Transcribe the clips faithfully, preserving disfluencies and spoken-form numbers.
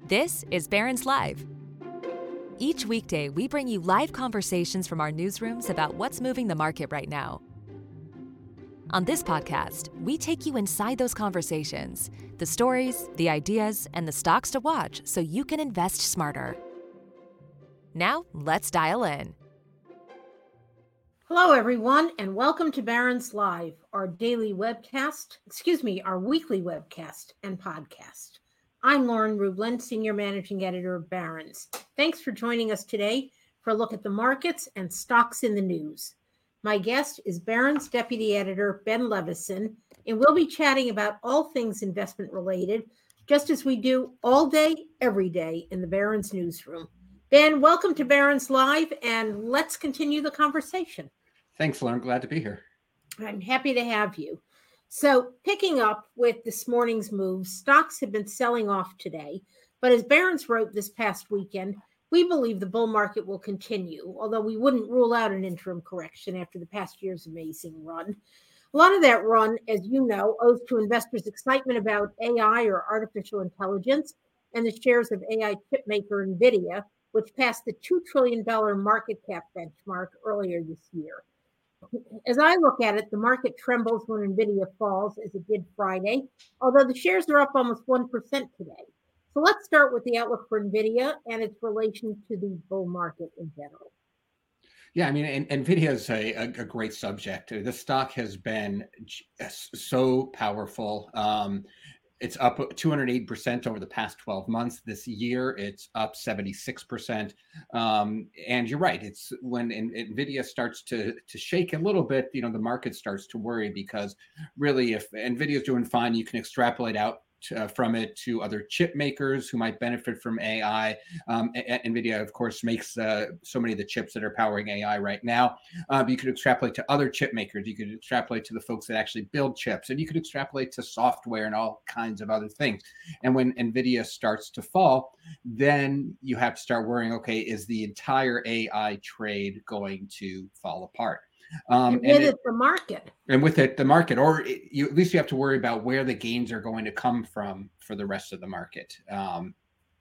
This is Barron's Live. Each weekday, we bring you live conversations from our newsrooms about what's moving the market right now. On this podcast, we take you inside those conversations, the stories, the ideas, and the stocks to watch so you can invest smarter. Now, let's dial in. Hello, everyone, and welcome to Barron's Live, our daily webcast, excuse me, our weekly webcast and podcast. I'm Lauren Rublin, Senior Managing Editor of Barron's. Thanks for joining us today for a look at the markets and stocks in the news. My guest is Barron's Deputy Editor, Ben Levison, and we'll be chatting about all things investment related, just as we do all day, every day in the Barron's newsroom. Ben, welcome to Barron's Live, and let's continue the conversation. Thanks, Lauren. Glad to be here. I'm happy to have you. So picking up with this morning's moves, stocks have been selling off today, but as Barron's wrote this past weekend, we believe the bull market will continue, although we wouldn't rule out an interim correction after the past year's amazing run. A lot of that run, as you know, owes to investors' excitement about A I or artificial intelligence and the shares of A I chipmaker NVIDIA, which passed the two trillion dollars market cap benchmark earlier this year. As I look at it, the market trembles when NVIDIA falls, as it did Friday, although the shares are up almost one percent today. So let's start with the outlook for NVIDIA and its relation to the bull market in general. Yeah, I mean, and, NVIDIA is a, a, a great subject. The stock has been so powerful. Um, It's up two hundred eight percent over the past twelve months. This year, it's up seventy-six percent. Um, and you're right. It's when NVIDIA starts to, to shake a little bit, you know, the market starts to worry, because really, if NVIDIA is doing fine, you can extrapolate out Uh, from it to other chip makers who might benefit from A I. Um, NVIDIA, of course, makes uh, so many of the chips that are powering A I right now. Uh, but you could extrapolate to other chip makers. You could extrapolate to the folks that actually build chips, and you could extrapolate to software and all kinds of other things. And when NVIDIA starts to fall, then you have to start worrying, okay, is the entire A I trade going to fall apart? Um, and with and it, it, the market. And with it, the market, or it, you, at least you have to worry about where the gains are going to come from for the rest of the market. Um,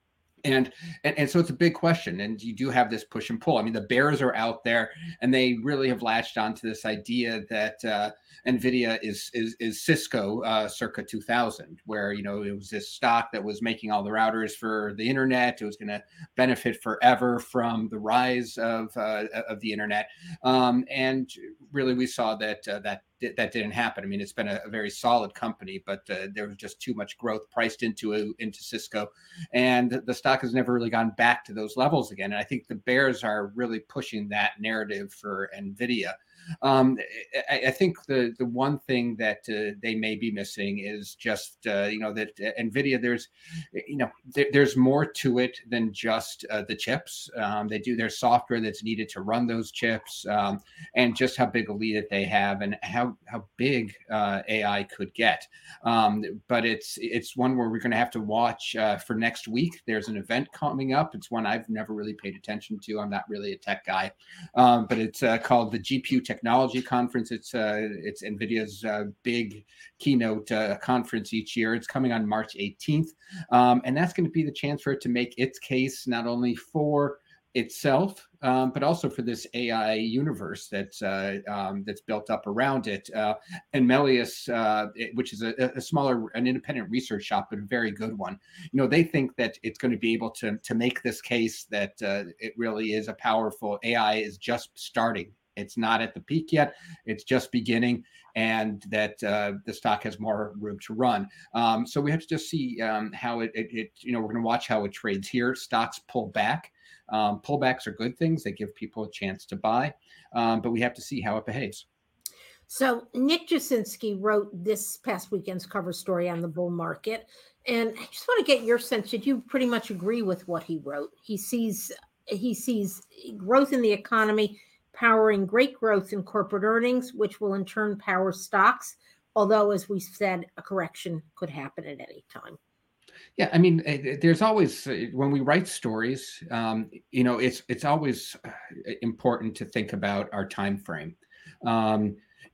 and, and and so it's a big question, and you do have this push and pull. I mean, the bears are out there, and they really have latched onto this idea that uh, NVIDIA is is, is Cisco uh, circa two thousand, where, you know, it was this stock that was making all the routers for the internet. It was going to benefit forever from the rise of uh, of the internet, um, and really we saw that uh, that. that didn't happen. I mean, it's been a, a very solid company, but uh, there was just too much growth priced into uh, into Cisco, and the stock has never really gone back to those levels again. And I think the bears are really pushing that narrative for NVIDIA. Um, I, I think the the one thing that uh, they may be missing is just uh, you know that NVIDIA, there's you know there, there's more to it than just uh, the chips. Um, they do their software that's needed to run those chips, um, and just how big a lead that they have, and how how big uh, A I could get. Um, but it's it's one where we're going to have to watch uh, for next week. There's an event coming up. It's one I've never really paid attention to. I'm not really a tech guy, um, but it's uh, called the G P U Technology Conference. It's uh, it's NVIDIA's uh, big keynote uh, conference each year. It's coming on March eighteenth, um, and that's going to be the chance for it to make its case not only for itself, um, but also for this A I universe that's uh, um, that's built up around it. Uh, and Melius, uh, it, which is a, a smaller, an independent research shop, but a very good one, you know, they think that it's going to be able to to make this case that uh, it really is a powerful A I is just starting. It's not at the peak yet. It's just beginning, and that uh, the stock has more room to run. Um, so we have to just see um, how it, it, it, you know, we're going to watch how it trades here. Stocks pull back. Um, pullbacks are good things. They give people a chance to buy, um, but we have to see how it behaves. So Nick Jasinski wrote this past weekend's cover story on the bull market, and I just want to get your sense. Did you pretty much agree with what he wrote? He sees he sees growth in the economy powering great growth in corporate earnings, which will in turn power stocks, although, as we said, a correction could happen at any time. Yeah, I mean, there's always, when we write stories, um, you know, it's it's always important to think about our time frame. Um,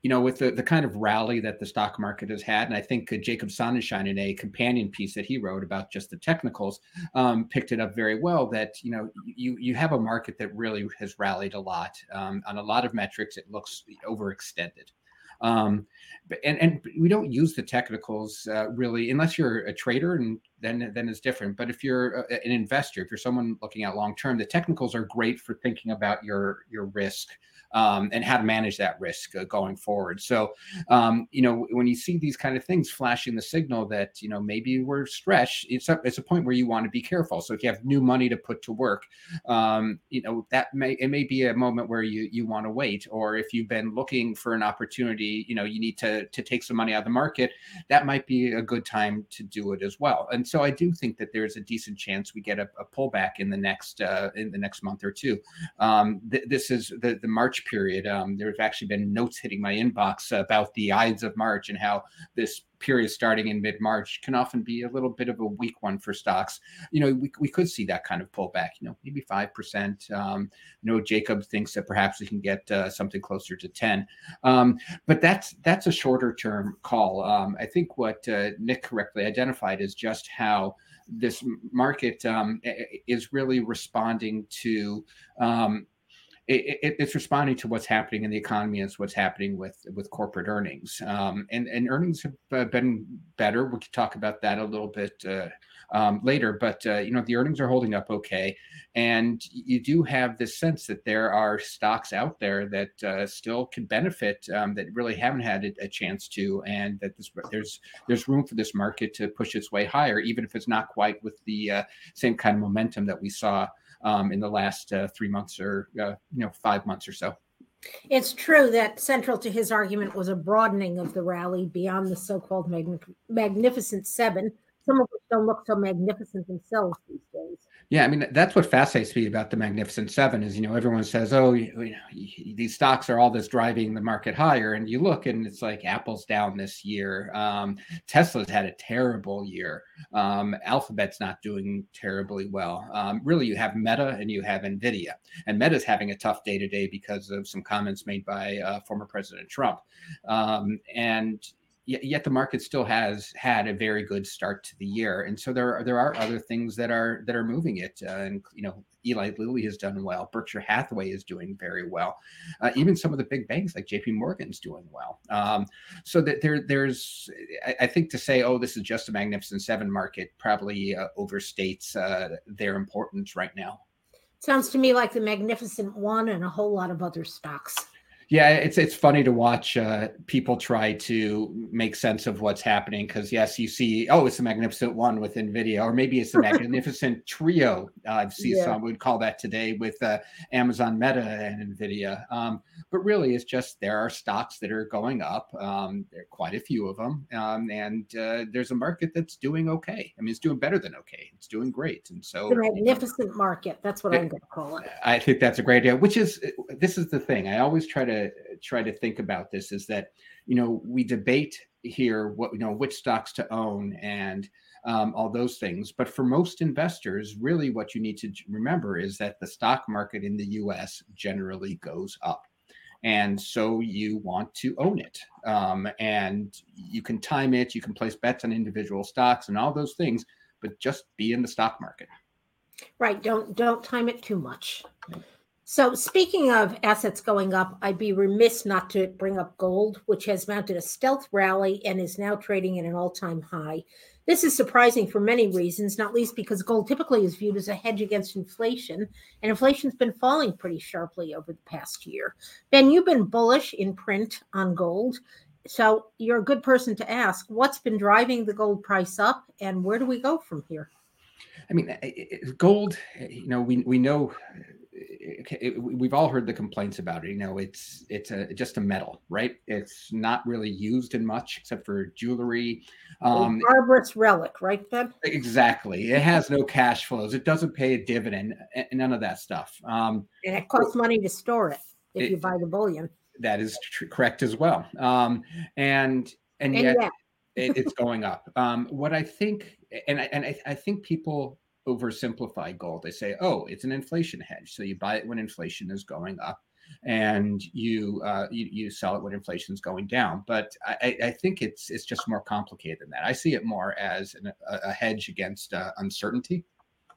you know, with the, the kind of rally that the stock market has had, and I think uh, Jacob Sonnenschein in a companion piece that he wrote about just the technicals um, picked it up very well, that, you know, you you have a market that really has rallied a lot. Um, on a lot of metrics, it looks overextended. Um, but, and, and we don't use the technicals uh, really, unless you're a trader, and then, then it's different. But if you're a, an investor, if you're someone looking at long-term, the technicals are great for thinking about your, your risk um, and how to manage that risk uh, going forward. So, um, you know, when you see these kind of things flashing the signal that, you know, maybe we're stretched, it's a, it's a point where you want to be careful. So if you have new money to put to work, um, you know, that may, it may be a moment where you, you want to wait, or if you've been looking for an opportunity, you know, you need to, to take some money out of the market, that might be a good time to do it as well. And so I do think that there's a decent chance we get a, a pullback in the next, uh, in the next month or two. Um, th- this is the, the March period. Um, there's actually been notes hitting my inbox about the Ides of March and how this period starting in mid-March can often be a little bit of a weak one for stocks. You know, we, we could see that kind of pullback, you know, maybe five percent. Um, you know, Jacob thinks that perhaps we can get uh, something closer to ten. Um, but that's that's a shorter term call. Um, I think what uh, Nick correctly identified is just how this market um, is really responding to um, It, it, it's responding to what's happening in the economy and what's happening with with corporate earnings. Um, and, and earnings have uh, been better. We could talk about that a little bit uh, um, later. But, uh, you know, the earnings are holding up okay. And you do have this sense that there are stocks out there that uh, still can benefit um, that really haven't had a, a chance to, and that this, there's there's room for this market to push its way higher, even if it's not quite with the uh, same kind of momentum that we saw Um, in the last uh, three months or, uh, you know, five months or so. It's true that central to his argument was a broadening of the rally beyond the so-called magn- Magnificent Seven, some of which don't look so magnificent themselves these days. Yeah, I mean, that's what fascinates me about the Magnificent Seven is, you know, everyone says, oh, you, you know, these stocks are all this driving the market higher. And you look and it's like Apple's down this year. Um, Tesla's had a terrible year. Um, Alphabet's not doing terribly well. Um, really, you have Meta and you have NVIDIA. And Meta's having a tough day today because of some comments made by uh, former President Trump. Um, and Yet the market still has had a very good start to the year, and so there are there are other things that are that are moving it. Uh, and you know, Eli Lilly has done well. Berkshire Hathaway is doing very well. Uh, even some of the big banks like J P Morgan's doing well. Um, so that there there's I, I think to say, oh, this is just a Magnificent Seven market probably uh, overstates uh, their importance right now. Sounds to me like the Magnificent One and a whole lot of other stocks. Yeah, it's it's funny to watch uh, people try to make sense of what's happening because, yes, you see, oh, it's the Magnificent One with NVIDIA, or maybe it's the Magnificent Trio. Uh, I see yeah. some would call that today with uh, Amazon, Meta, and NVIDIA. Um, but really, it's just there are stocks that are going up. Um, there are quite a few of them. Um, and uh, there's a market that's doing okay. I mean, it's doing better than okay. It's doing great. And so the magnificent market, that's what it, I'm going to call it. I think that's a great idea, which is, this is the thing. I always try to try to think about this is that, you know, we debate here what, you know, which stocks to own and um, all those things. But for most investors, really what you need to remember is that the stock market in the U S generally goes up. And so you want to own it. Um, and you can time it, you can place bets on individual stocks and all those things, but just be in the stock market. Right. Don't don't time it too much. So speaking of assets going up, I'd be remiss not to bring up gold, which has mounted a stealth rally and is now trading at an all-time high. This is surprising for many reasons, not least because gold typically is viewed as a hedge against inflation, and inflation's been falling pretty sharply over the past year. Ben, you've been bullish in print on gold, so you're a good person to ask. What's been driving the gold price up, and where do we go from here? I mean, gold, you know, we we know... It, it, we've all heard the complaints about it. You know, it's it's a, just a metal, right? It's not really used in much except for jewelry. Um, a barbarous relic, right, Ben? Exactly. It has no cash flows. It doesn't pay a dividend. None of that stuff. Um, and it costs money to store it if it, you buy the bullion. That is tr- correct as well. Um, and and, and yet, yet. it, it's going up. Um, what I think, and I, and I, I think people oversimplify gold. They say, oh, it's an inflation hedge. So you buy it when inflation is going up. and you uh, you, you sell it when inflation is going down. But I, I think it's it's just more complicated than that. I see it more as an, a, a hedge against uh, uncertainty.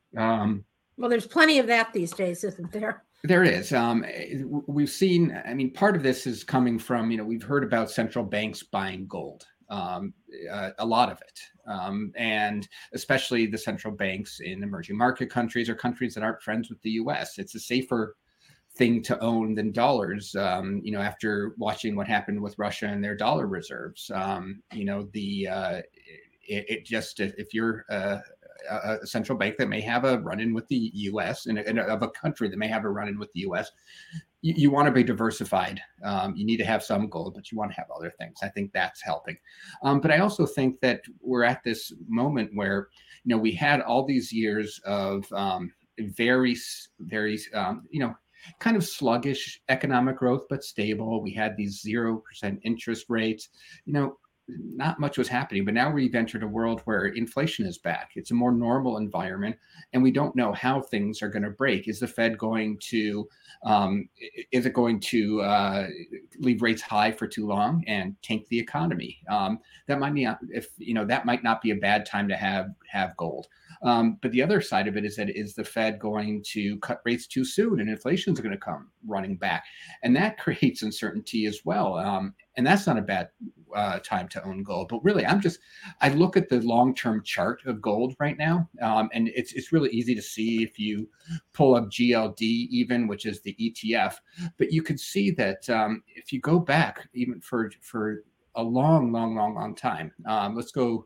Um, well, there's plenty of that these days, isn't there? There is. Um, we've seen, I mean, part of this is coming from, you know, we've heard about central banks buying gold, um, uh, a lot of it. Um, and especially the central banks in emerging market countries or countries that aren't friends with the U S. It's a safer thing to own than dollars. Um, you know, after watching what happened with Russia and their dollar reserves, um, you know, the uh, it, it just, if you're uh, a central bank that may have a run-in with the U S and, and of a country that may have a run-in with the U S, you, you want to be diversified. Um, you need to have some gold, but you want to have other things. I think that's helping. Um, but I also think that we're at this moment where, you know, we had all these years of um, very, very, um, you know, kind of sluggish economic growth, but stable. We had these zero percent interest rates, you know, not much was happening, but now we've entered a world where inflation is back. It's a more normal environment, and we don't know how things are going to break. Is the Fed going to, um, is it going to uh, leave rates high for too long and tank the economy? Um, that might be, if you know, that might not be a bad time to have have gold. Um, but the other side of it is that is the Fed going to cut rates too soon, and inflation is going to come running back, and that creates uncertainty as well. Um, and that's not a bad uh, time to own gold. But really, I'm just I look at the long-term chart of gold right now, um, and it's it's really easy to see if you pull up G L D even, which is the E T F. But you can see that um, if you go back even for for a long, long, long, long time. Um, let's go.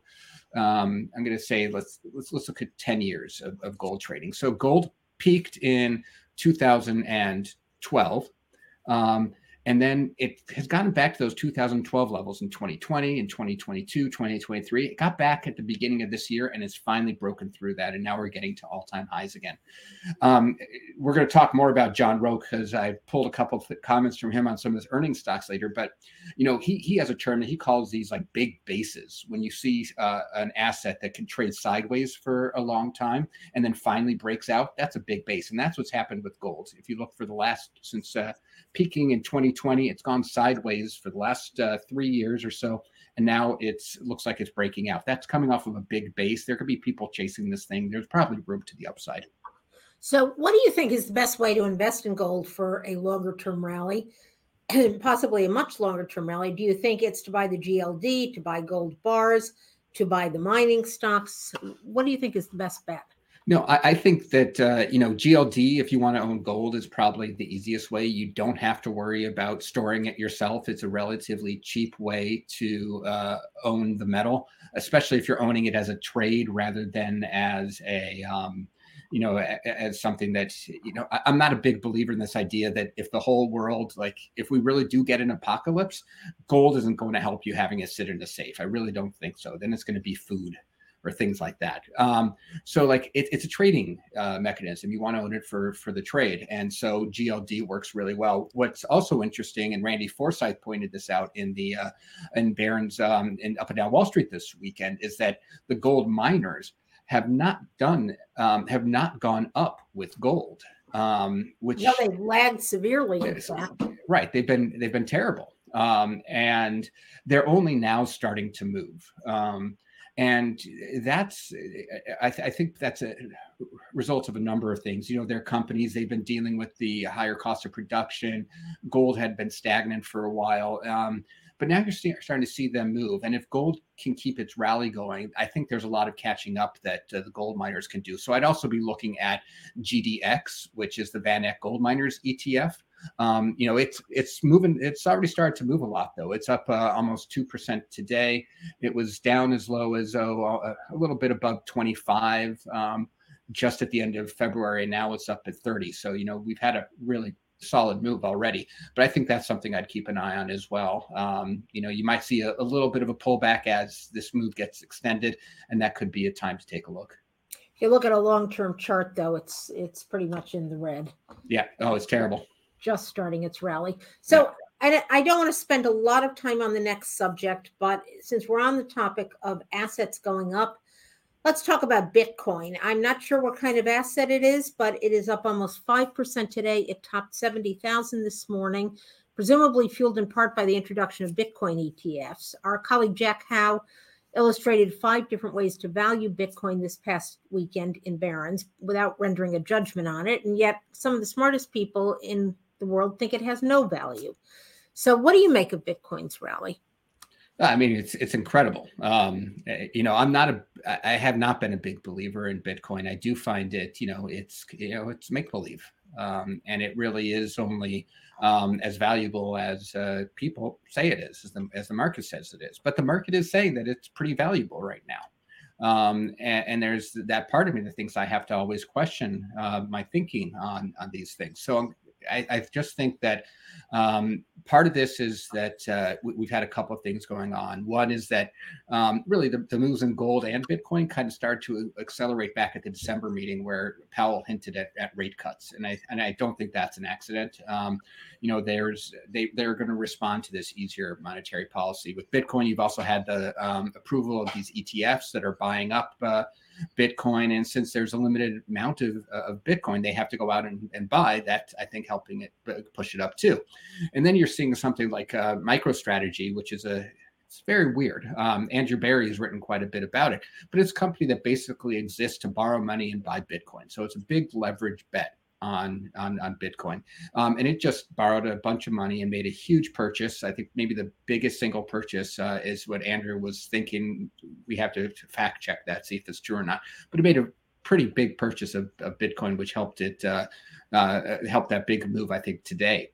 Um, I'm going to say let's let's let's look at ten years of, of gold trading. So gold peaked in two thousand twelve, um, and then it has gotten back to those two thousand twelve levels in twenty twenty, in twenty twenty-two, twenty twenty-three. It got back at the beginning of this year and it's finally broken through that. And now we're getting to all-time highs again. Um, we're going to talk more about John Roque because I pulled a couple of comments from him on some of his earnings stocks later. But, you know, he he has a term that he calls these like big bases. When you see uh, an asset that can trade sideways for a long time and then finally breaks out, that's a big base. And that's what's happened with gold. If you look for the last, since uh, peaking in twenty twenty, it's gone sideways for the last uh, three years or so, and now it's it looks like it's breaking out. That's coming off of a big base. There could be people chasing this thing. There's probably room to the upside. So what do you think is the best way to invest in gold for a longer term rally, and possibly a much longer term rally? Do you think it's to buy the G L D, to buy gold bars, to buy the mining stocks? What do you think is the best bet? No, I, I think that, uh, you know, G L D, if you want to own gold, is probably the easiest way. You don't have to worry about storing it yourself. It's a relatively cheap way to uh, own the metal, especially if you're owning it as a trade rather than as a, um, you know, as something that, you know, I'm not a big believer in this idea that if the whole world, like if we really do get an apocalypse, gold isn't going to help you having it sit in a safe. I really don't think so. Then it's going to be food or things like that. Um, so like it, it's a trading uh, mechanism. You want to own it for, for the trade. And so G L D works really well. What's also interesting, and Randy Forsyth pointed this out in the uh, in Barron's um, in Up and Down Wall Street this weekend, is that the gold miners have not done, um, have not gone up with gold, um, which no, they've lagged severely. In fact. Right. They've been, they've been terrible. Um, and they're only now starting to move. Um, And that's, I, th- I think that's a result of a number of things. You know, their companies, they've been dealing with the higher cost of production. Gold had been stagnant for a while. Um, but now you're st- starting to see them move. And if gold can keep its rally going, I think there's a lot of catching up that uh, the gold miners can do. So I'd also be looking at G D X, which is the Van Eck Gold Miners E T F. Um, you know, it's it's moving. It's already started to move a lot, though. It's up uh, almost two percent today. It was down as low as oh, a, a little bit above twenty-five um, just at the end of February. Now it's up at thirty. So, you know, we've had a really solid move already. But I think that's something I'd keep an eye on as well. Um, you know, you might see a, a little bit of a pullback as this move gets extended, and that could be a time to take a look. If you look at a long-term chart, though, it's it's pretty much in the red. Yeah. Oh, it's terrible. Just starting its rally. So yeah. I, I don't want to spend a lot of time on the next subject, but since we're on the topic of assets going up, Let's talk about Bitcoin. I'm not sure what kind of asset it is, but it is up almost five percent today. It topped seventy thousand this morning, presumably fueled in part by the introduction of Bitcoin E T Fs. Our colleague Jack Howe illustrated five different ways to value Bitcoin this past weekend in Barron's without rendering a judgment on it. And yet some of the smartest people in the world think it has no value. So what do you make of Bitcoin's rally? I mean, it's it's incredible. Um, you know, I'm not a, I have not been a big believer in Bitcoin. I do find it, you know, it's, you know, it's make believe, um, and it really is only um, as valuable as uh, people say it is, as the as the market says it is. But the market is saying that it's pretty valuable right now, um, and, and there's that part of me that thinks I have to always question uh, my thinking on on these things. So I'm, I, I just think that um, part of this is that uh, we, we've had a couple of things going on. One is that um, really the, the moves in gold and Bitcoin kind of started to accelerate back at the December meeting where Powell hinted at, at rate cuts, and I and I don't think that's an accident. Um, you know, there's they they're going to respond to this easier monetary policy. With Bitcoin, you've also had the um, approval of these E T Fs that are buying up Uh, Bitcoin, and since there's a limited amount of, uh, of Bitcoin, they have to go out and, and buy that. I think helping it push it up too. And then you're seeing something like uh, MicroStrategy, which is a it's very weird. Um, Andrew Barry has written quite a bit about it, but it's a company that basically exists to borrow money and buy Bitcoin. So it's a big leverage bet on on, on Bitcoin. Um, and it just borrowed a bunch of money and made a huge purchase. I think maybe the biggest single purchase uh, is what Andrew was thinking. We have to, to fact check that, see if it's true or not. But it made a pretty big purchase of, of Bitcoin, which helped it uh, uh, help that big move, I think, today.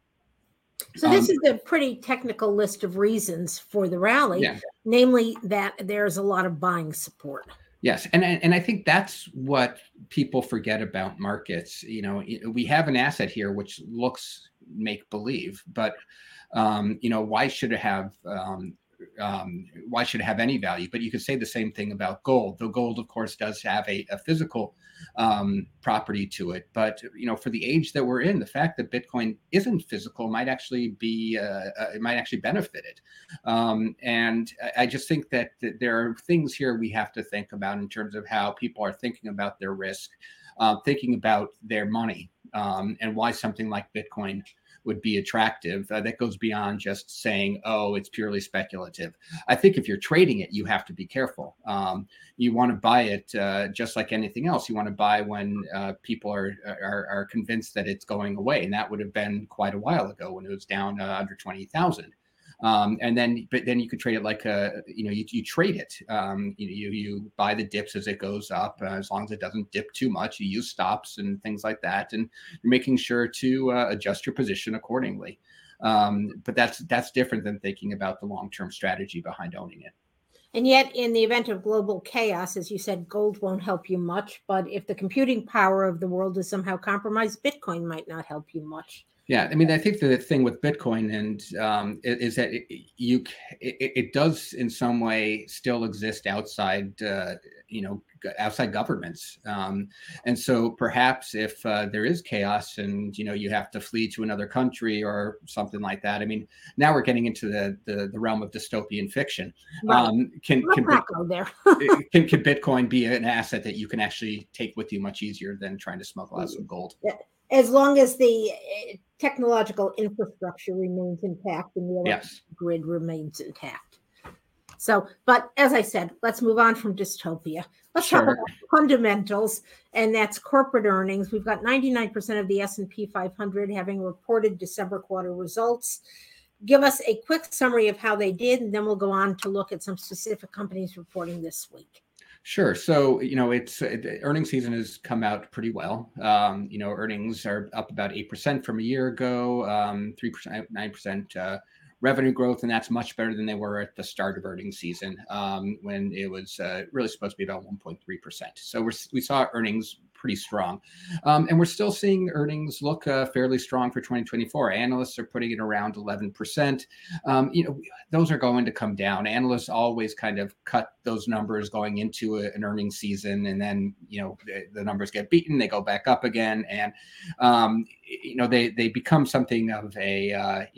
So this um, is a pretty technical list of reasons for the rally, yeah. Namely that there's a lot of buying support. Yes, and and I think that's what people forget about markets. You know, we have an asset here which looks make believe, but um, you know, why should it have um, um, why should it have any value? But you could say the same thing about gold. Though gold, of course, does have a, a physical um, property to it. But you know, for the age that we're in, the fact that Bitcoin isn't physical might actually be uh, uh, it might actually benefit it. Um, and I, I just think that, that there are things here we have to think about in terms of how people are thinking about their risk, uh, thinking about their money, um, and why something like Bitcoin would be attractive. Uh, that goes beyond just saying, oh, it's purely speculative. I think if you're trading it, you have to be careful. Um, you want to buy it uh, just like anything else. You want to buy when uh, people are, are are convinced that it's going away. And that would have been quite a while ago when it was down uh, under twenty thousand. Um, and then, but then you could trade it like a, you know, you, you trade it. Um, you, you you buy the dips as it goes up, uh, as long as it doesn't dip too much. You use stops and things like that, and you're making sure to uh, adjust your position accordingly. Um, but that's that's different than thinking about the long-term strategy behind owning it. And yet, in the event of global chaos, as you said, gold won't help you much. But if the computing power of the world is somehow compromised, Bitcoin might not help you much. Yeah, I mean, I think the thing with Bitcoin and um, is that it, you it, it does in some way still exist outside, uh, you know, outside governments, um, and so perhaps if uh, there is chaos and you know you have to flee to another country or something like that. I mean, now we're getting into the the, the realm of dystopian fiction. Right. Um, can Let's can, not go there. can can Bitcoin be an asset that you can actually take with you much easier than trying to smuggle out some gold? Yeah. As long as the technological infrastructure remains intact and the electric yes. grid remains intact. So, but as I said, let's move on from dystopia. Let's sure. talk about fundamentals, and that's corporate earnings. We've got ninety-nine percent of the S and P five hundred having reported December quarter results. Give us a quick summary of how they did, and then we'll go on to look at some specific companies reporting this week. Sure. So, you know, it's uh, the earnings season has come out pretty well. Um, you know, earnings are up about eight percent from a year ago, um, three percent, nine percent uh, revenue growth. And that's much better than they were at the start of earnings season um, when it was uh, really supposed to be about one point three percent. So we're, we saw earnings pretty strong. Um, and we're still seeing earnings look uh, fairly strong for twenty twenty-four. Analysts are putting it around eleven percent. Um, you know, those are going to come down. Analysts always kind of cut those numbers going into a, an earnings season. And then, you know, the, the numbers get beaten, they go back up again. And, um, you know, they, they become something of a, uh, you know,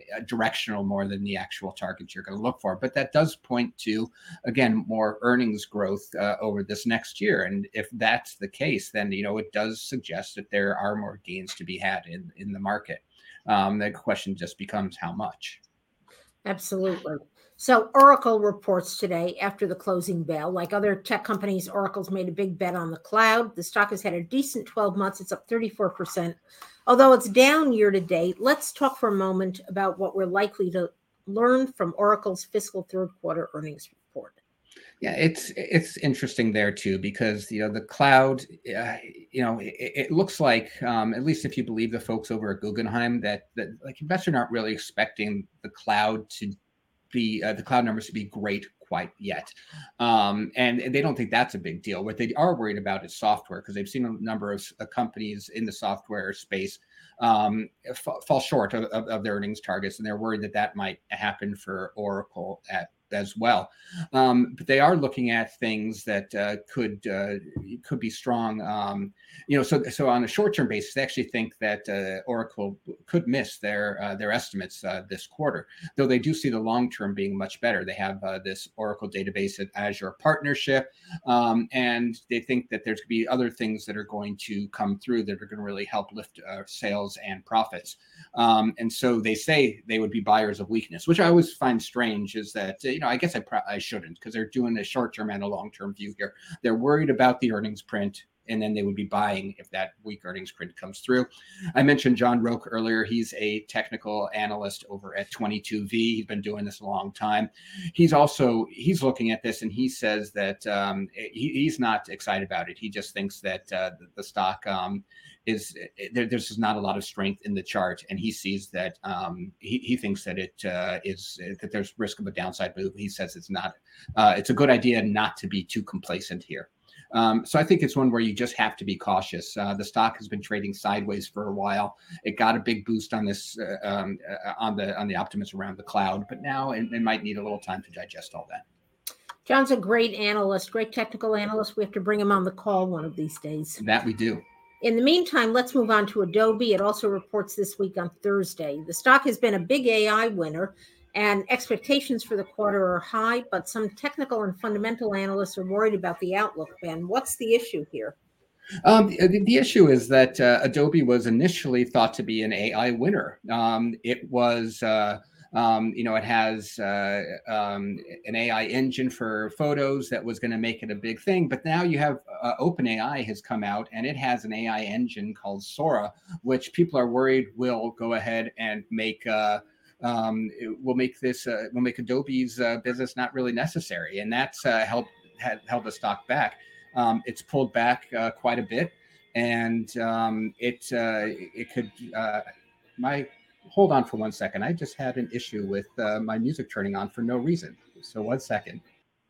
directional more than the actual targets you're going to look for. But that does point to, again, more earnings growth uh, over this next year. And if that's the case, then, you know, it does suggest that there are more gains to be had in, in the market. Um, the question just becomes how much. Absolutely. So Oracle reports today after the closing bell. Like other tech companies, Oracle's made a big bet on the cloud. The stock has had a decent twelve months. It's up thirty-four percent. Although it's down year to date, let's talk for a moment about what we're likely to learn from Oracle's fiscal third quarter earnings report. Yeah, it's it's interesting there too, because, you know, the cloud, uh, you know, it, it looks like, um, at least if you believe the folks over at Guggenheim, that that like investors aren't really expecting the cloud to be uh, the cloud numbers to be great quite yet, um, and, and they don't think that's a big deal. What they are worried about is software, because they've seen a number of uh, companies in the software space um, f- fall short of, of, of their earnings targets, and they're worried that that might happen for Oracle at as well. Um, but they are looking at things that uh, could uh, could be strong. Um, you know, so so on a short-term basis, they actually think that uh, Oracle could miss their uh, their estimates uh, this quarter, though they do see the long-term being much better. They have uh, this Oracle database at Azure partnership, um, and they think that there's going to be other things that are going to come through that are going to really help lift uh, sales and profits. Um, and so they say they would be buyers of weakness, which I always find strange. Is that uh, you know, I guess I, pro- I shouldn't, because they're doing a short-term and a long-term view here. They're worried about the earnings print, and then they would be buying if that weak earnings print comes through. I mentioned John Roque earlier. He's a technical analyst over at twenty-two V. He's been doing this a long time. He's also, he's looking at this, and he says that um, he, he's not excited about it. He just thinks that uh, the, the stock um, is, there, there's just not a lot of strength in the chart. And he sees that um, he, he thinks that it uh, is, that there's risk of a downside move. He says it's not, uh, it's a good idea not to be too complacent here. Um, so I think it's one where you just have to be cautious. Uh, the stock has been trading sideways for a while. It got a big boost on this, uh, um, uh, on the on the optimism around the cloud, but now it, it might need a little time to digest all that. John's a great analyst, great technical analyst. We have to bring him on the call one of these days. That we do. In the meantime, let's move on to Adobe. It also reports this week on Thursday. The stock has been a big A I winner, and expectations for the quarter are high, but some technical and fundamental analysts are worried about the outlook. Ben, what's the issue here? Um, the, the issue is that uh, Adobe was initially thought to be an A I winner. Um, it was, uh, um, you know, it has uh, um, an A I engine for photos that was going to make it a big thing. But now you have uh, OpenAI has come out, and it has an A I engine called Sora, which people are worried will go ahead and make uh, um, it will make this uh, will make Adobe's uh, business not really necessary, and that's uh, helped had held the stock back. Um, it's pulled back uh, quite a bit, and um, it uh, it could. Uh, my hold on for one second. I just had an issue with uh, my music turning on for no reason. So one second.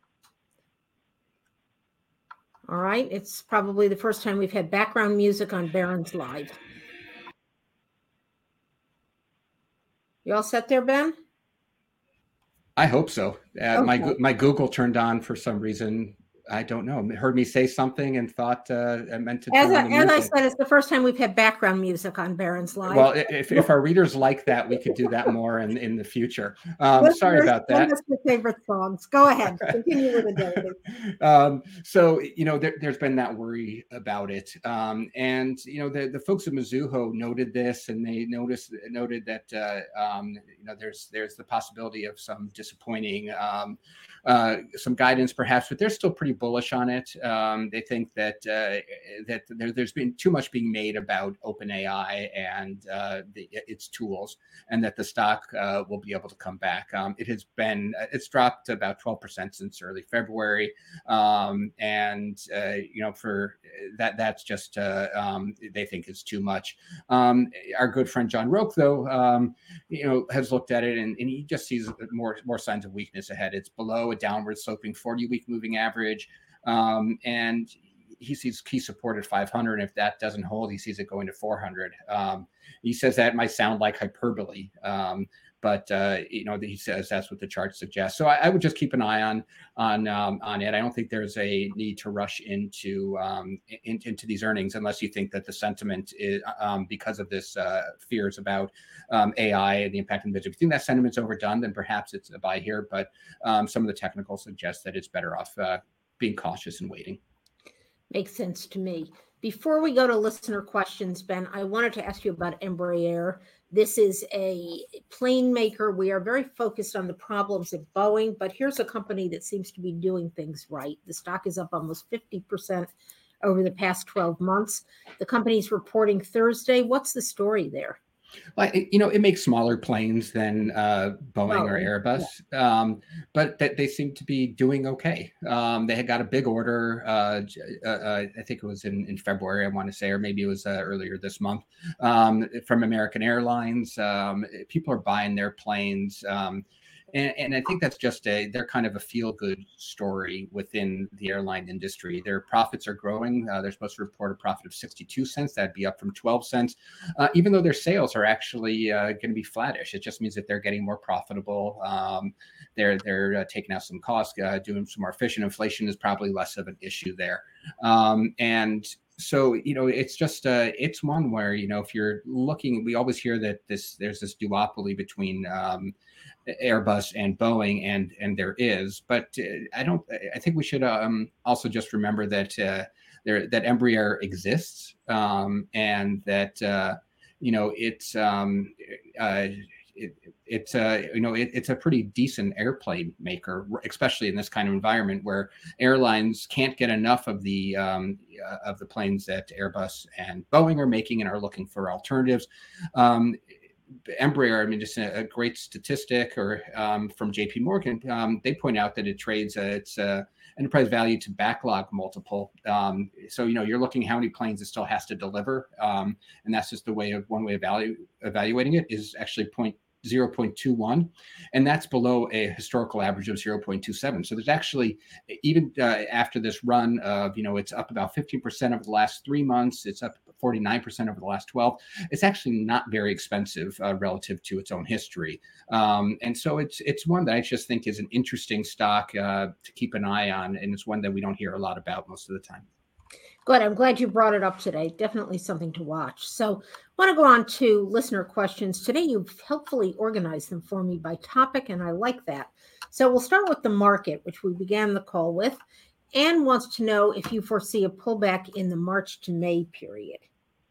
All right, it's probably the first time we've had background music on Barron's Live. You all set there, Ben? I hope so. Uh, Okay. My my Google turned on for some reason. I don't know. Heard me say something and thought uh, I meant to. As, turn I, on the as I music. said, it's the first time we've had background music on Barron's Live. Well, if, if our readers like that, we could do that more in, in the future. Um, sorry about that. One of your favorite songs. Go ahead. Continue with Adobe. um, so, you know, there, there's been that worry about it. Um, and, you know, the, the folks at Mizuho noted this, and they noticed noted that, uh, um, you know, there's there's the possibility of some disappointing, um, uh, some guidance perhaps, but they're still pretty bullish on it. Um, they think that uh, that there, there's been too much being made about OpenAI and uh, the, its tools, and that the stock uh, will be able to come back. Um, it has been, it's dropped about twelve percent since early February. Um, and, uh, you know, for that, that's just, uh, um, they think is too much. Um, our good friend John Roque, though, um, you know, has looked at it, and, and he just sees more, more signs of weakness ahead. It's below a downward sloping forty week moving average. Um, and he sees key support at five hundred. And if that doesn't hold, he sees it going to four hundred. Um, he says that might sound like hyperbole, um, but uh, you know, he says that's what the chart suggests. So I, I would just keep an eye on on um, on it. I don't think there's a need to rush into um, in, into these earnings unless you think that the sentiment is um, because of this uh, fears about um, A I and the impact on the business. If you think that sentiment's overdone, then perhaps it's a buy here. But um, some of the technicals suggest that it's better off uh, being cautious and waiting. Makes sense to me. Before we go to listener questions, Ben, I wanted to ask you about Embraer. This is a plane maker. We are very focused on the problems at Boeing, but here's a company that seems to be doing things right. The stock is up almost fifty percent over the past twelve months. The company's reporting Thursday. What's the story there? Well, it, you know, it makes smaller planes than uh, Boeing Oh, or Airbus, yeah. um, but that they seem to be doing okay. Um, they had got a big order. Uh, uh, I think it was in, in February, I want to say, or maybe it was uh, earlier this month, um, from American Airlines. Um, people are buying their planes. Um, And, and I think that's just a, they're kind of a feel-good story within the airline industry. Their profits are growing. Uh, they're supposed to report a profit of sixty-two cents. That'd be up from twelve cents, uh, even though their sales are actually uh, going to be flattish. It just means that they're getting more profitable. Um, they're they're uh, taking out some costs, uh, doing some more efficient. Inflation is probably less of an issue there. Um, and So, you know, it's just, uh, it's one where, you know, if you're looking, we always hear that this, there's this duopoly between um, Airbus and Boeing, and, and there is, but uh, I don't, I think we should um, also just remember that uh, there, that Embraer exists um, and that, uh, you know, it's, um, uh, It, it's a you know it, it's a pretty decent airplane maker, especially in this kind of environment where airlines can't get enough of the um, uh, of the planes that Airbus and Boeing are making and are looking for alternatives. Um, Embraer, I mean, just a, a great statistic, or um, from J P Morgan, um, they point out that it trades uh, its uh, enterprise value to backlog multiple. Um, so, you know, you're looking how many planes it still has to deliver, um, and that's just the way of one way of value, evaluating it is actually point. zero point two one, and that's below a historical average of zero point two seven. So there's actually, even uh, after this run of, you know, it's up about fifteen percent over the last three months, it's up forty-nine percent over the last twelve. It's actually not very expensive uh, relative to its own history. Um, and so it's it's one that I just think is an interesting stock uh, to keep an eye on, and it's one that we don't hear a lot about most of the time. Good. I'm glad you brought it up today. Definitely something to watch. So I want to go on to listener questions. Today, you've helpfully organized them for me by topic, and I like that. So we'll start with the market, which we began the call with. Anne wants to know if you foresee a pullback in the March to May period.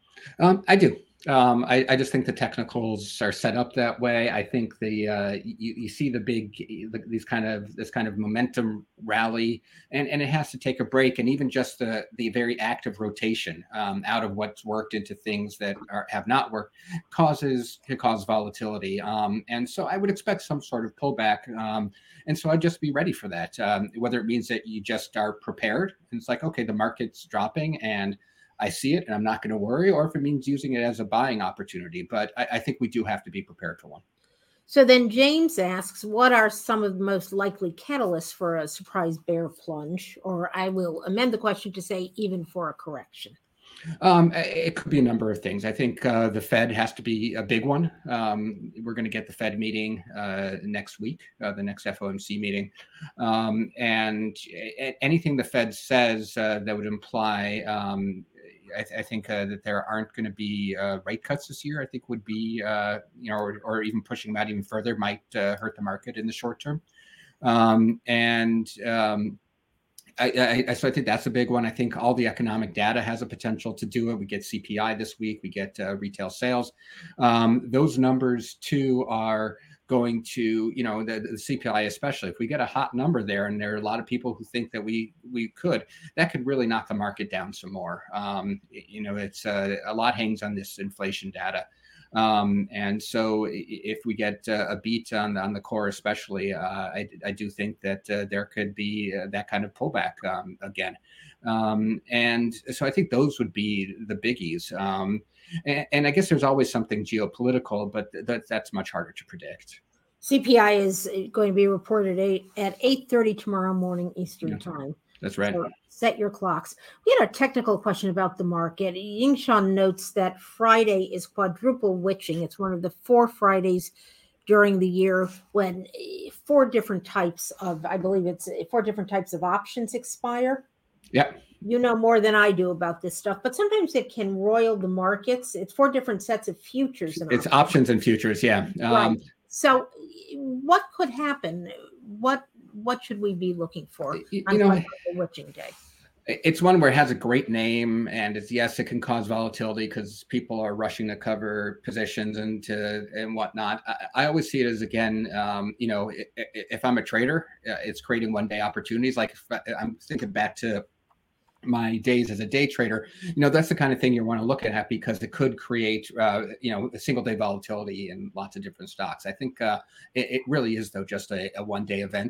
Um, I do. Um, I, I just think the technicals are set up that way. I think the uh, you, you see the big the, these kind of this kind of momentum rally, and, and it has to take a break. And even just the the very active rotation um, out of what's worked into things that are, have not worked causes can cause volatility. Um, and so I would expect some sort of pullback. Um, and so I'd just be ready for that. Um, whether it means that you just are prepared and it's like, okay, the market's dropping and I see it and I'm not going to worry, or if it means using it as a buying opportunity. But I, I think we do have to be prepared for one. So then James asks, what are some of the most likely catalysts for a surprise bear plunge? Or I will amend the question to say even for a correction. Um, it could be a number of things. I think uh, the Fed has to be a big one. Um, we're going to get the Fed meeting uh, next week, uh, the next F O M C meeting. Um, and anything the Fed says uh, that would imply um, I, th- I think uh, that there aren't going to be uh, rate cuts this year, I think would be, uh, you know, or, or even pushing them out even further might uh, hurt the market in the short term. Um, and um, I, I, so I think that's a big one. I think all the economic data has a potential to do it. We get C P I this week. We get uh, retail sales. Um, those numbers, too, are going to, you know, the, the C P I especially, if we get a hot number there, and there are a lot of people who think that we we could, that could really knock the market down some more. Um, you know, it's uh, a lot hangs on this inflation data. Um, and so if we get uh, a beat on, on the core, especially, uh, I, I do think that uh, there could be uh, that kind of pullback um, again. Um, and so I think those would be the biggies. Um, and, and I guess there's always something geopolitical, but th- that's much harder to predict. C P I is going to be reported eight, at eight thirty tomorrow morning Eastern yeah, time. That's right. So set your clocks. We had a technical question about the market. Yingshan notes that Friday is quadruple witching. It's one of the four Fridays during the year when four different types of, I believe it's four different types of options expire. Yep. You know more than I do about this stuff, but sometimes it can roil the markets. It's four different sets of futures. And it's options. options and futures. Yeah. Um, right. So what could happen? What, what should we be looking for you, on you know, witching day? It's one where it has a great name, and it's, yes, it can cause volatility because people are rushing to cover positions and to and whatnot. I, I always see it as, again, um, you know, if, if I'm a trader, it's creating one day opportunities. Like if I, I'm thinking back to my days as a day trader, you know, that's the kind of thing you want to look at because it could create, uh, you know, a single day volatility in lots of different stocks. I think uh, it, it really is, though, just a, a one day event.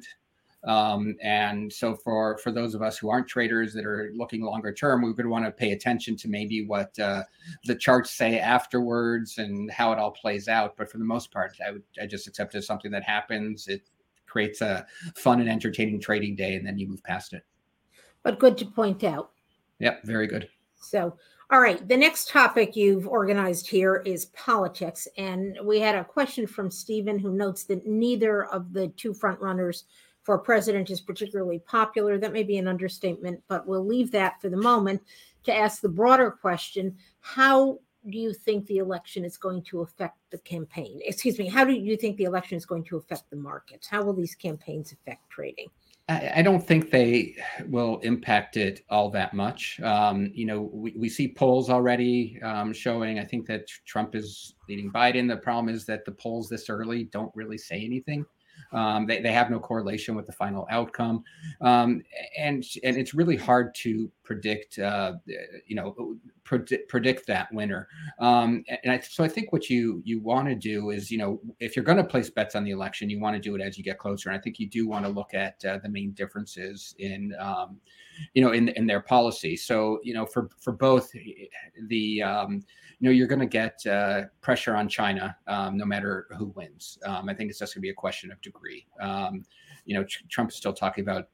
Um, and so for, for those of us who aren't traders that are looking longer term, we would want to pay attention to maybe what uh, the charts say afterwards and how it all plays out. But for the most part, I would I just accept it as something that happens. It creates a fun and entertaining trading day, and then you move past it. But good to point out. Yep, very good. So, all right, the next topic you've organized here is politics. And we had a question from Stephen, who notes that neither of the two front runners for president is particularly popular. That may be an understatement, but we'll leave that for the moment to ask the broader question. How do you think the election is going to affect the campaign? Excuse me, how do you think the election is going to affect the markets? How will these campaigns affect trading? I, I don't think they will impact it all that much. Um, you know, we, we see polls already um, showing, I think that Trump is leading Biden. The problem is that the polls this early don't really say anything. Um, they, they have no correlation with the final outcome. Um, and, and it's really hard to predict, uh, you know, predict, predict that winner. Um, and I, so I think what you, you want to do is, you know, if you're going to place bets on the election, you want to do it as you get closer. And I think you do want to look at uh, the main differences in, um, you know, in, in their policy. So, you know, for, for both the, um, you know, you're going to get uh, pressure on China um, no matter who wins. Um, I think it's just going to be a question of degree. Um, you know, Trump is still talking about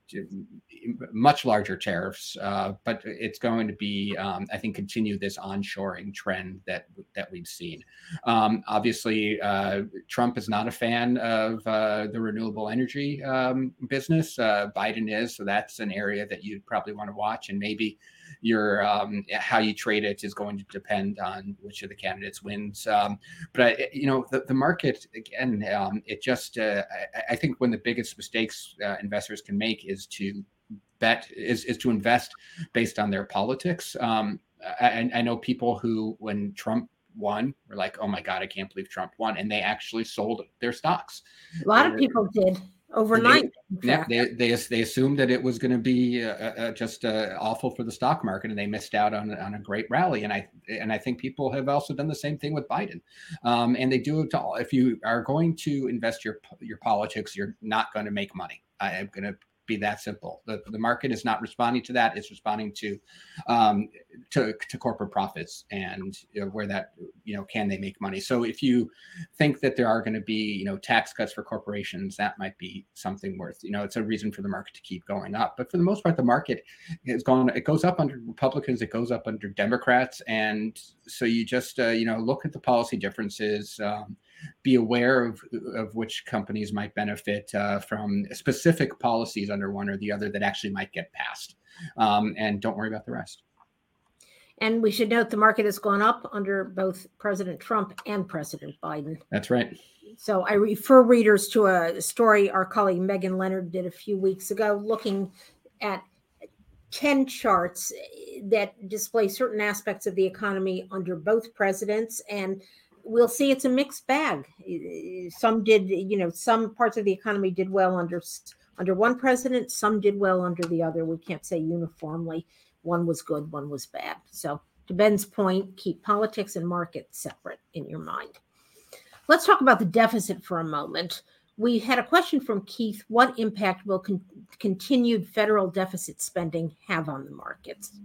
much larger tariffs, uh, but it's going to be, um, I think, continue this onshoring trend that that we've seen. Um, obviously, uh, Trump is not a fan of uh, the renewable energy um, business. Uh, Biden is, so that's an area that you'd probably want to watch, and maybe your um, how you trade it is going to depend on which of the candidates wins. Um, but I, you know, the, the market again, um, it just uh, I, I think one of the biggest mistakes uh, investors can make is to bet is is to invest based on their politics. Um, I, I know people who, when Trump won, were like, "Oh my God, I can't believe Trump won," and they actually sold their stocks. A lot of people did. Overnight, they, yeah, they, they they assumed that it was going to be uh, uh, just uh, awful for the stock market, and they missed out on on a great rally. And I and I think people have also done the same thing with Biden, um, and they do it to all. If you are going to invest your your politics, you're not going to make money. I am going to be that simple. The, the market is not responding to that. It's responding to um, to, to corporate profits and you know, where that, you know, can they make money? So if you think that there are going to be, you know, tax cuts for corporations, that might be something worth, you know, it's a reason for the market to keep going up. But for the most part, the market is going, it goes up under Republicans, it goes up under Democrats. And so you just, uh, you know, look at the policy differences, um, be aware of, of which companies might benefit uh, from specific policies under one or the other that actually might get passed. Um, and don't worry about the rest. And we should note the market has gone up under both President Trump and President Biden. That's right. So I refer readers to a story our colleague Megan Leonard did a few weeks ago, looking at ten charts that display certain aspects of the economy under both presidents. And we'll see it's a mixed bag. Some did, you know, some parts of the economy did well under under one president. Some did well under the other. We can't say uniformly one was good, one was bad. So to Ben's point, keep politics and market separate in your mind. Let's talk about the deficit for a moment. We had a question from Keith. What impact will con- continued federal deficit spending have on the markets?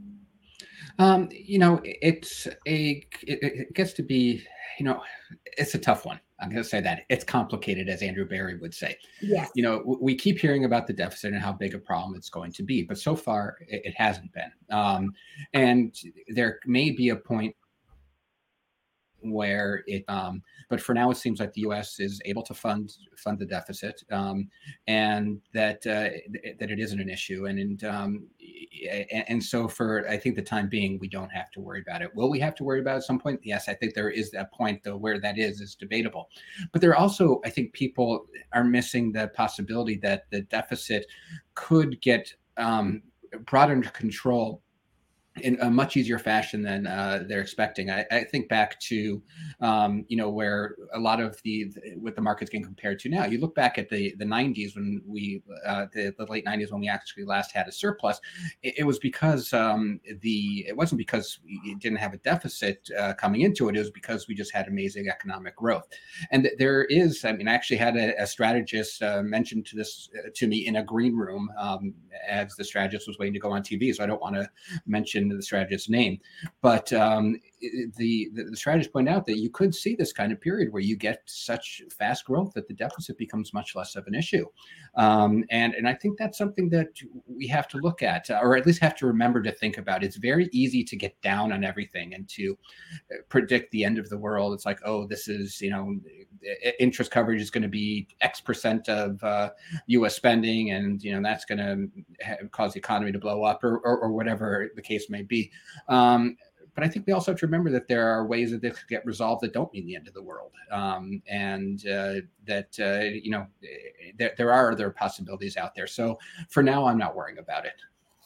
Um, you know, it's a, it, it gets to be, you know, it's a tough one. I'm going to say that it's complicated, as Andrew Barry would say. Yes. You know, we keep hearing about the deficit and how big a problem it's going to be, but so far it, it hasn't been. Um, and there may be a point where it, um, but for now, it seems like the U S is able to fund fund the deficit, um, and that uh, that it isn't an issue. And and, um, and and so for I think the time being, we don't have to worry about it. Will we have to worry about it at some point? Yes, I think there is that point, though, where that is is debatable. But there are also, I think, people are missing the possibility that the deficit could get um, brought under control in a much easier fashion than uh, they're expecting. I, I think back to, um, you know, where a lot of the, what the market's getting compared to now. You look back at the the nineties when we, uh, the, the late nineties when we actually last had a surplus. It, it was because um, the, it wasn't because we didn't have a deficit uh, coming into it. It was because we just had amazing economic growth. And th- there is, I mean, I actually had a, a strategist uh, mention to this uh, to me in a green room um, as the strategist was waiting to go on T V. So I don't want to mention the strategist's name, but um, the, the the strategist pointed out that you could see this kind of period where you get such fast growth that the deficit becomes much less of an issue, um, and and I think that's something that we have to look at, or at least have to remember to think about. It's very easy to get down on everything and to predict the end of the world. It's like, oh, this is, you know, interest coverage is going to be X percent of uh, U S spending, and you know that's going to ha- cause the economy to blow up, or, or or whatever the case may be. Um, but I think we also have to remember that there are ways that this could get resolved that don't mean the end of the world, um, and uh, that uh, you know there there are other possibilities out there. So for now, I'm not worrying about it.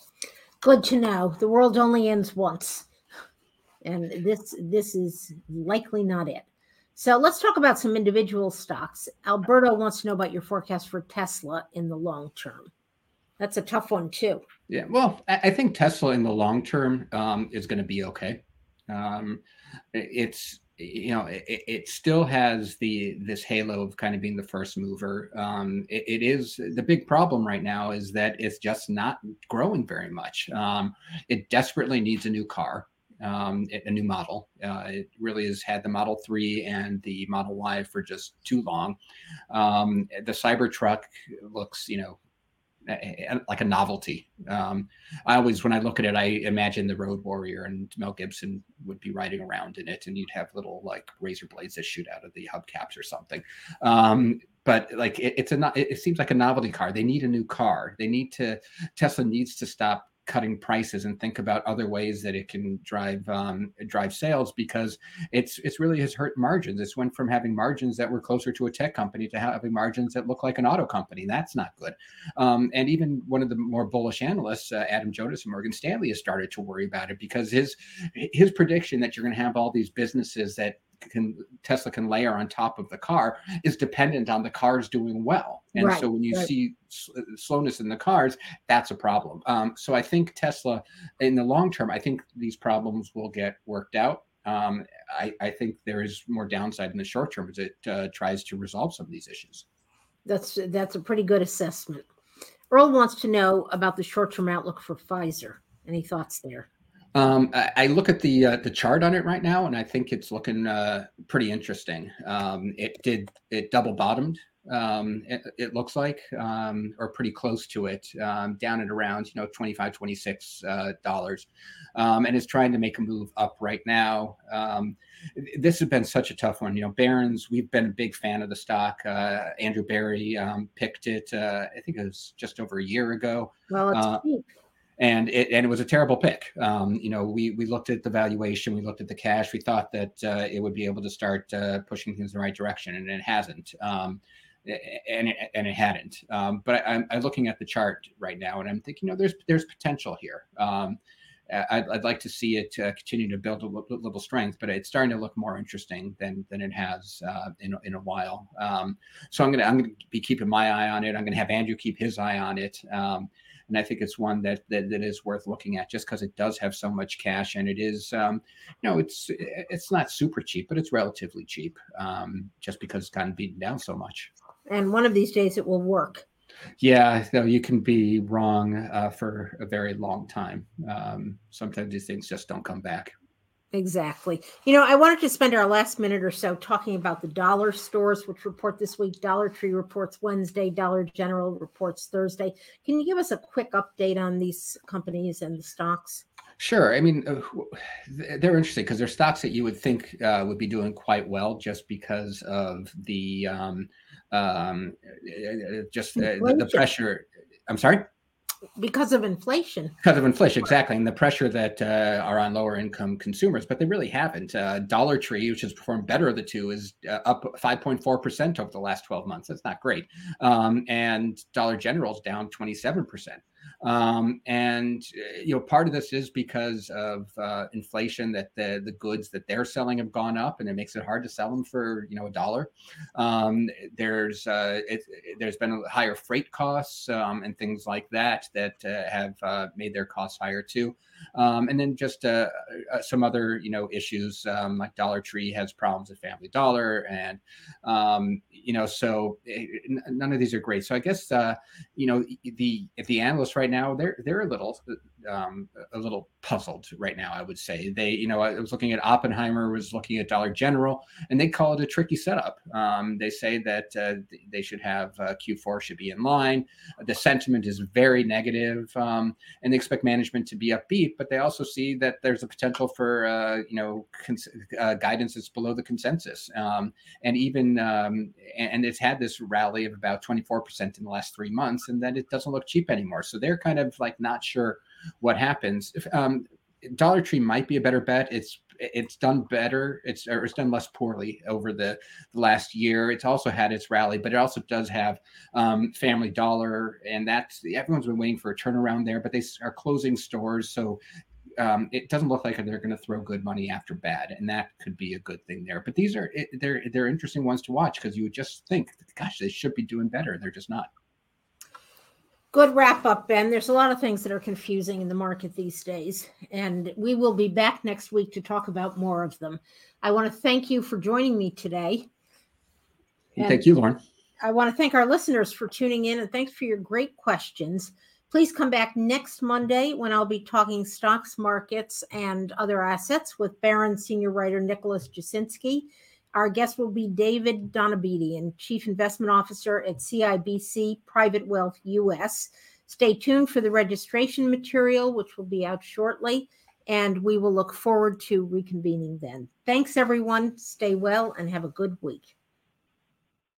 Good to know. The world only ends once, and this this is likely not it. So let's talk about some individual stocks. Alberto wants to know about your forecast for Tesla in the long term. That's a tough one too. Yeah, well, I, I think Tesla in the long term um, is going to be okay. Um, it's you know it, it still has the this halo of kind of being the first mover. Um, it, it is the big problem right now is that it's just not growing very much. Um, it desperately needs a new car. Um, a new model. Uh, it really has had the Model three and the Model Y for just too long. Um, the Cybertruck looks, you know, like a novelty. Um, I always, when I look at it, I imagine the Road Warrior and Mel Gibson would be riding around in it, and you'd have little like razor blades that shoot out of the hubcaps or something. Um, but like it, it's a, it seems like a novelty car. They need a new car. They need to, Tesla needs to stop cutting prices and think about other ways that it can drive um, drive sales, because it's it's really has hurt margins. It's went from having margins that were closer to a tech company to having margins that look like an auto company. That's not good. Um, and even one of the more bullish analysts, uh, Adam Jonas of Morgan Stanley, has started to worry about it, because his his prediction that you're going to have all these businesses that can Tesla can layer on top of the car is dependent on the cars doing well. And right, so when you right. see sl- slowness in the cars, that's a problem. Um, so I think Tesla in the long term, I think these problems will get worked out. Um, I, I think there is more downside in the short term as it uh, tries to resolve some of these issues. That's that's a pretty good assessment. Earl wants to know about the short-term outlook for Pfizer. Any thoughts there? Um, I, I look at the uh, the chart on it right now, and I think it's looking uh, pretty interesting. Um, it did it double bottomed. Um, it, it looks like, um, or pretty close to it, um, down at around you know twenty-five, twenty-six uh, dollars, um, and is trying to make a move up right now. Um, this has been such a tough one. You know, Barron's. We've been a big fan of the stock. Uh, Andrew Barry um, picked it. Uh, I think it was just over a year ago. Well, it's uh, cheap. And it and it was a terrible pick. Um, you know, we we looked at the valuation, we looked at the cash, we thought that uh, it would be able to start uh, pushing things in the right direction, and it hasn't. Um, and it, and it hadn't. Um, but I, I'm, I'm looking at the chart right now, and I'm thinking, you know, there's there's potential here. Um, I'd, I'd like to see it uh, continue to build a little, little strength, but it's starting to look more interesting than than it has uh, in in a while. Um, so I'm gonna I'm gonna be keeping my eye on it. I'm gonna have Andrew keep his eye on it. Um, And I think it's one that that, that is worth looking at, just because it does have so much cash, and it is, um, you know, it's it's not super cheap, but it's relatively cheap, um, just because it's gotten beaten down so much. And one of these days it will work. Yeah, no, you can be wrong uh, for a very long time. Um, sometimes these things just don't come back. Exactly. You know, I wanted to spend our last minute or so talking about the dollar stores, which report this week. Dollar Tree reports Wednesday, Dollar General reports Thursday. Can you give us a quick update on these companies and the stocks? Sure. I mean, uh, they're interesting because they're stocks that you would think uh, would be doing quite well just because of the um, um, uh, just uh, the, the Inflation. pressure. I'm sorry. Because of inflation. Because of inflation, exactly, and the pressure that uh, are on lower income consumers, but they really haven't. Uh, Dollar Tree, which has performed better of the two, is uh, up five point four percent over the last twelve months. That's not great. Um, and Dollar General is down twenty-seven percent. Um, and uh, you know, part of this is because of uh, inflation, that the the goods that they're selling have gone up, and it makes it hard to sell them for you know a dollar. Um, there's uh, it, there's been higher freight costs um, and things like that that uh, have uh, made their costs higher too. Um, and then just uh, uh, some other, you know, issues um, like Dollar Tree has problems with Family Dollar, and um, you know, so it, none of these are great. So I guess uh, you know the if the analysts right now they're they're a little um, a little puzzled right now. I would say they, you know, I was looking at Oppenheimer, was looking at Dollar General, and they call it a tricky setup. Um, they say that uh, they should have uh, Q four should be in line. The sentiment is very negative, um, and they expect management to be upbeat, but they also see that there's a potential for uh, you know cons- uh, guidance that's below the consensus, um, and even um, and it's had this rally of about twenty-four percent in the last three months, and then it doesn't look cheap anymore. So they're kind of like not sure what happens. If, um, Dollar Tree might be a better bet. It's it's done better. It's or it's done less poorly over the, the last year. It's also had its rally, but it also does have um, Family Dollar, and that's everyone's been waiting for a turnaround there. But they are closing stores, so um, it doesn't look like they're going to throw good money after bad, and that could be a good thing there. But these are they're they're interesting ones to watch because you would just think, gosh, they should be doing better. They're just not. Good wrap up, Ben. There's a lot of things that are confusing in the market these days, and we will be back next week to talk about more of them. I want to thank you for joining me today. And thank you, Lauren. I want to thank our listeners for tuning in, and thanks for your great questions. Please come back next Monday when I'll be talking stocks, markets, and other assets with Barron's senior writer Nicholas Jasinski. Our guest will be David Donabedian, Chief Investment Officer at C I B C Private Wealth U S. Stay tuned for the registration material, which will be out shortly, and we will look forward to reconvening then. Thanks, everyone. Stay well and have a good week.